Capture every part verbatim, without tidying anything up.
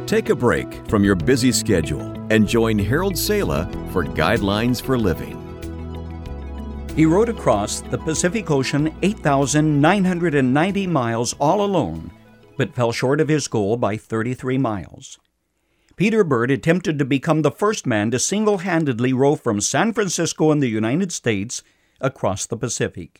Take a break from your busy schedule and join Harold Sala for Guidelines for Living. He rowed across the Pacific Ocean eight thousand nine hundred ninety miles all alone, but fell short of his goal by thirty-three miles. Peter Bird attempted to become the first man to single-handedly row from San Francisco in the United States across the Pacific.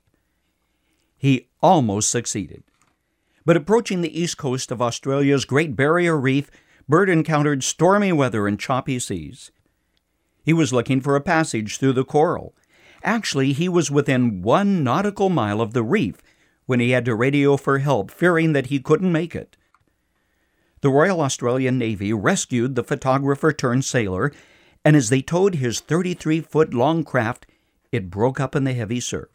He almost succeeded. But approaching the east coast of Australia's Great Barrier Reef, Bird encountered stormy weather and choppy seas. He was looking for a passage through the coral. Actually, he was within one nautical mile of the reef when he had to radio for help, fearing that he couldn't make it. The Royal Australian Navy rescued the photographer-turned-sailor, and as they towed his thirty-three-foot-long craft, it broke up in the heavy surf.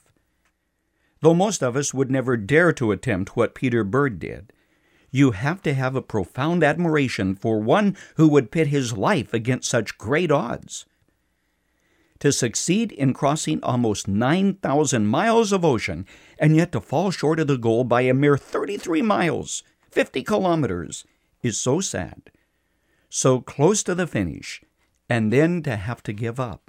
Though most of us would never dare to attempt what Peter Bird did, you have to have a profound admiration for one who would pit his life against such great odds. To succeed in crossing almost nine thousand miles of ocean, and yet to fall short of the goal by a mere thirty-three miles, fifty kilometers, is so sad. So close to the finish, and then to have to give up.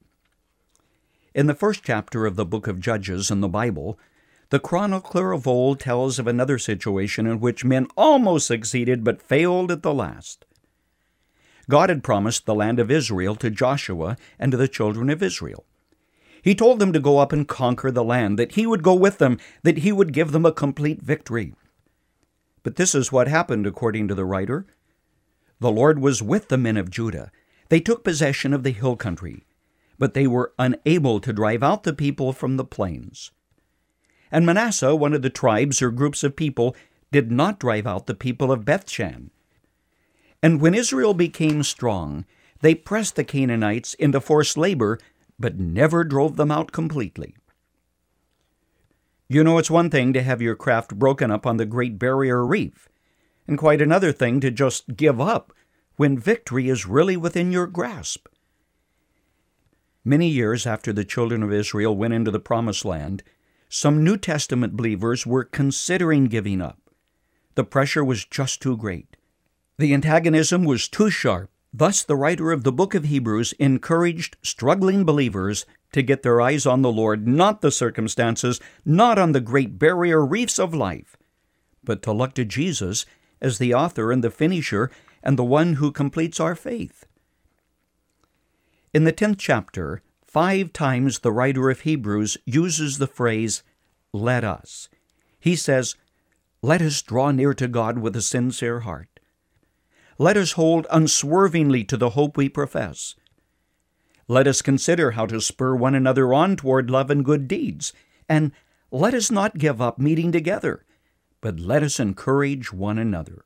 In the first chapter of the book of Judges in the Bible, the chronicler of old tells of another situation in which men almost succeeded but failed at the last. God had promised the land of Israel to Joshua and to the children of Israel. He told them to go up and conquer the land, that he would go with them, that he would give them a complete victory. But this is what happened, according to the writer. The Lord was with the men of Judah. They took possession of the hill country, but they were unable to drive out the people from the plains. And Manasseh, one of the tribes or groups of people, did not drive out the people of Bethshan. And when Israel became strong, they pressed the Canaanites into forced labor, but never drove them out completely. You know, it's one thing to have your craft broken up on the Great Barrier Reef, and quite another thing to just give up when victory is really within your grasp. Many years after the children of Israel went into the Promised Land, some New Testament believers were considering giving up. The pressure was just too great. The antagonism was too sharp. Thus, the writer of the book of Hebrews encouraged struggling believers to get their eyes on the Lord, not the circumstances, not on the great barrier reefs of life, but to look to Jesus as the author and the finisher and the one who completes our faith. In the tenth chapter, five times the writer of Hebrews uses the phrase, "let us." He says, "Let us draw near to God with a sincere heart. Let us hold unswervingly to the hope we profess. Let us consider how to spur one another on toward love and good deeds. And let us not give up meeting together, but let us encourage one another."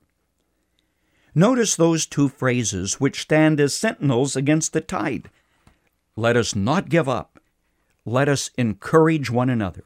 Notice those two phrases which stand as sentinels against the tide. Let us not give up. Let us encourage one another.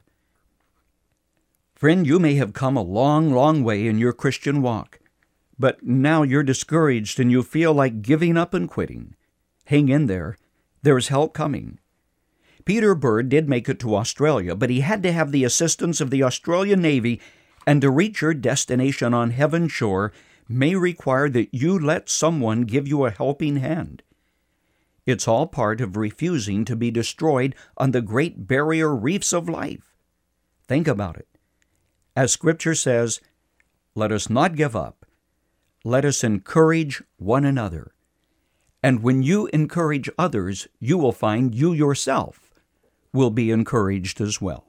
Friend, you may have come a long, long way in your Christian walk, but now you're discouraged and you feel like giving up and quitting. Hang in there. There's help coming. Peter Bird did make it to Australia, but he had to have the assistance of the Australian Navy, and to reach your destination on heaven's shore may require that you let someone give you a helping hand. It's all part of refusing to be destroyed on the great barrier reefs of life. Think about it. As Scripture says, let us not give up. Let us encourage one another. And when you encourage others, you will find you yourself will be encouraged as well.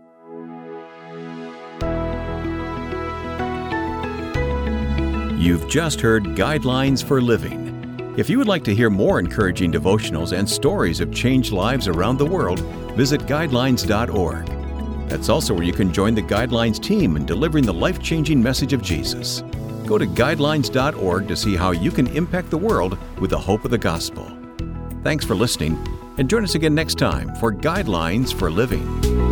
You've just heard Guidelines for Living. If you would like to hear more encouraging devotionals and stories of changed lives around the world, visit guidelines dot org. That's also where you can join the Guidelines team in delivering the life-changing message of Jesus. Go to guidelines dot org to see how you can impact the world with the hope of the gospel. Thanks for listening, and join us again next time for Guidelines for Living.